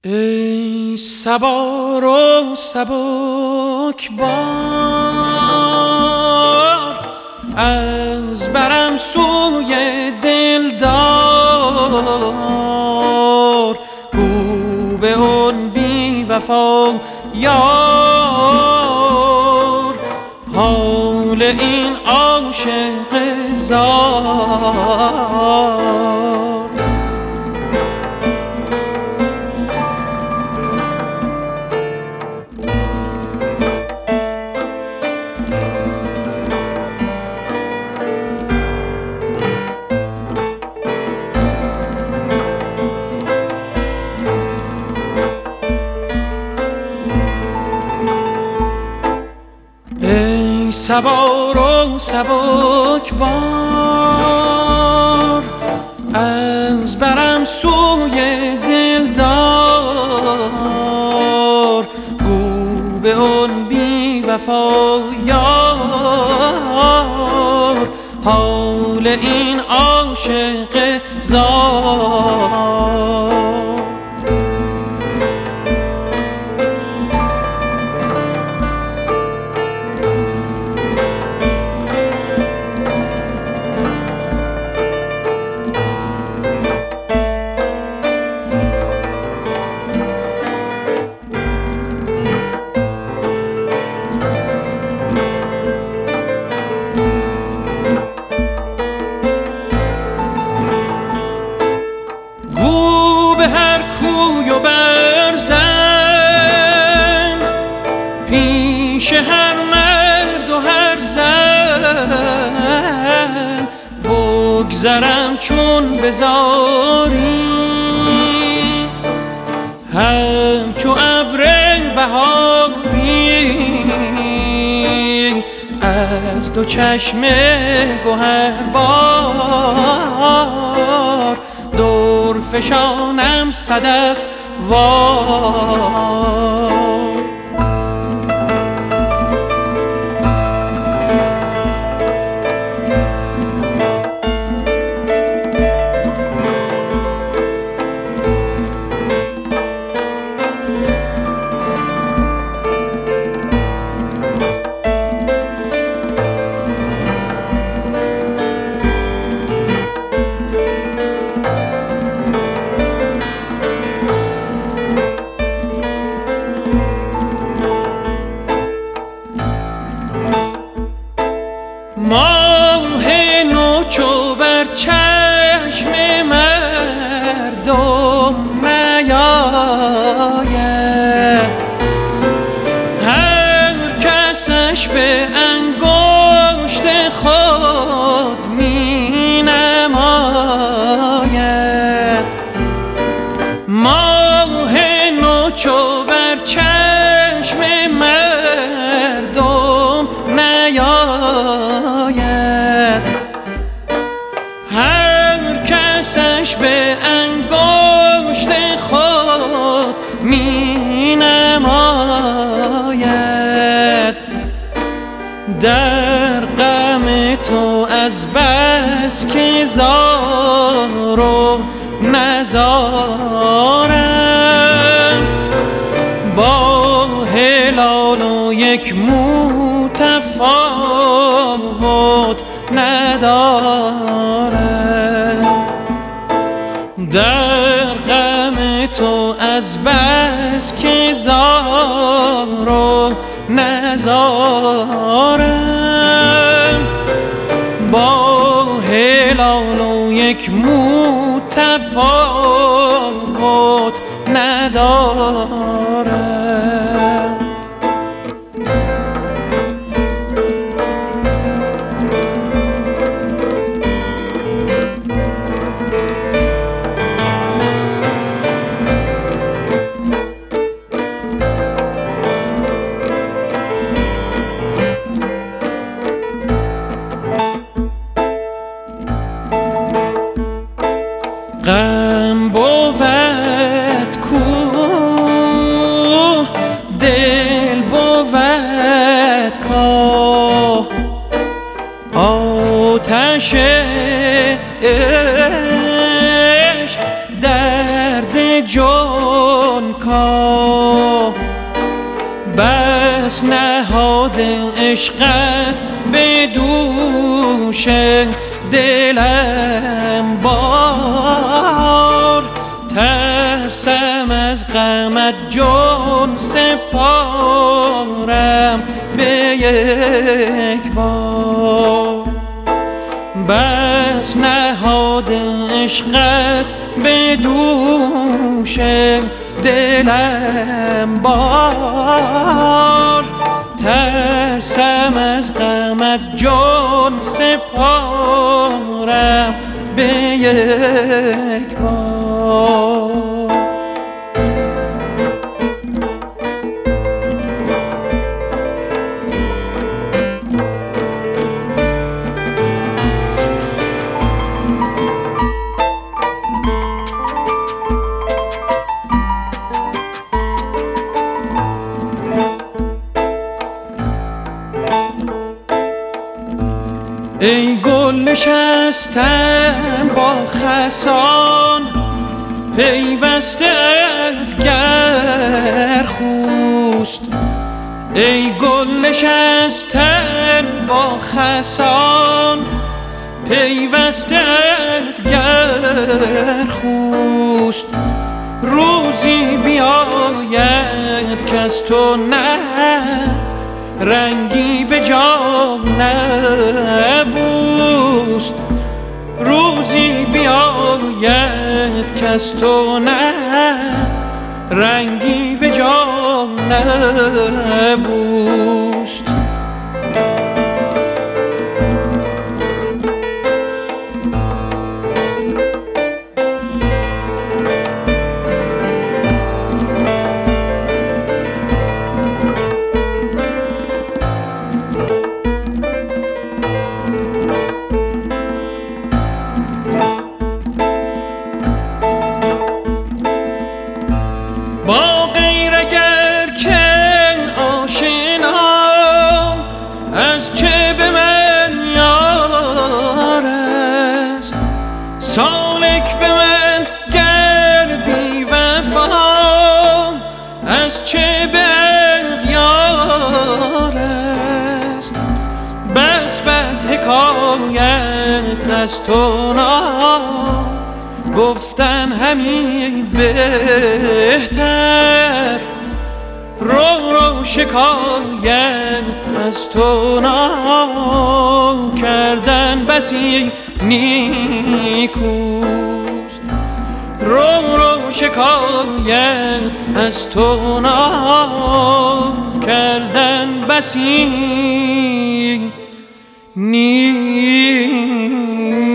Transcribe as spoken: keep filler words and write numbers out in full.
ای صبا رو سبک بار، از برم سوی دلدار. گو به اون بی وفا یار، حال این عاشق زار. ای صبا رو سبک بار، از برم سوی دلدار. گو به اون بی وفا یار، حال این عاشق زار. به هر کوی و برزن، پیش هر مرد و هر زن، بگذرم چون بزاری، همچو ابر بهاری. از دو چشم گوهربار، دور فشانم صدف وار. ماه نو چو بر چشم مردم نیاید، هر کسش به انگشت خود می نماید. ماه نو چو بر چشم مردم نیاید، هر کسش به انگشت خود می نماید. در غم تو از بس که زار و نزارم، با هلال و یک مو تفاوت ندارم. در غم تو از بس که زار و نزارم، با هلال و یک مو تفاوت ندارم. غم بود کو، دل بود کا، آتش عشق درد جان ها، بس نهاد عشقت به دوش دلم بار. ترسم از غمت جان سپارم به یک بار، بس نهاد عشقت به دوش دلم بار. ترسم از غمت جان سپارم به یک بار. ای گل نشستن با خسان، پیوسته ات گر خوست. ای گل نشستن با خسان، پیوسته ات گر خوست. روزی بیاید که از تو نه رنگی به جان نبوست. روزی بیاید که از تو نه رنگی به جان نبوست. با غیر اگر که آشنا، از چه به من یار است. سالک به من گر بی وفا، از چه به اغیار است. بس بس حکایت از تو نام، گفتن همی بهتر. رو رو شکایت از تو نام، کردن بسی نیکوست. رو رو شکایت از تو نام، کردن بسی نیکوست.